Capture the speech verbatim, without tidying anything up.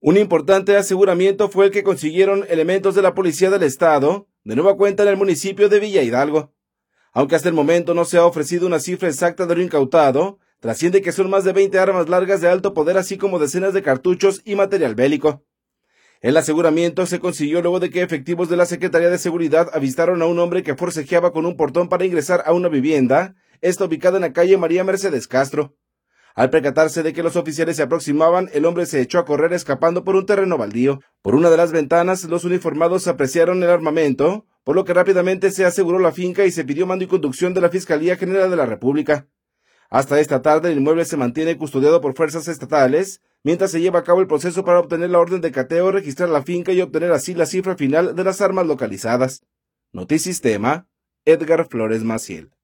Un importante aseguramiento fue el que consiguieron elementos de la Policía del Estado, de nueva cuenta en el municipio de Villa Hidalgo. Aunque hasta el momento no se ha ofrecido una cifra exacta de lo incautado, trasciende que son más de veinte armas largas de alto poder, así como decenas de cartuchos y material bélico. El aseguramiento se consiguió luego de que efectivos de la Secretaría de Seguridad avistaron a un hombre que forcejeaba con un portón para ingresar a una vivienda, esta ubicada en la calle María Mercedes Castro. Al percatarse de que los oficiales se aproximaban, el hombre se echó a correr escapando por un terreno baldío. Por una de las ventanas, los uniformados apreciaron el armamento, por lo que rápidamente se aseguró la finca y se pidió mando y conducción de la Fiscalía General de la República. Hasta esta tarde el inmueble se mantiene custodiado por fuerzas estatales, mientras se lleva a cabo el proceso para obtener la orden de cateo, registrar la finca y obtener así la cifra final de las armas localizadas. Notisistema, Edgar Flores Maciel.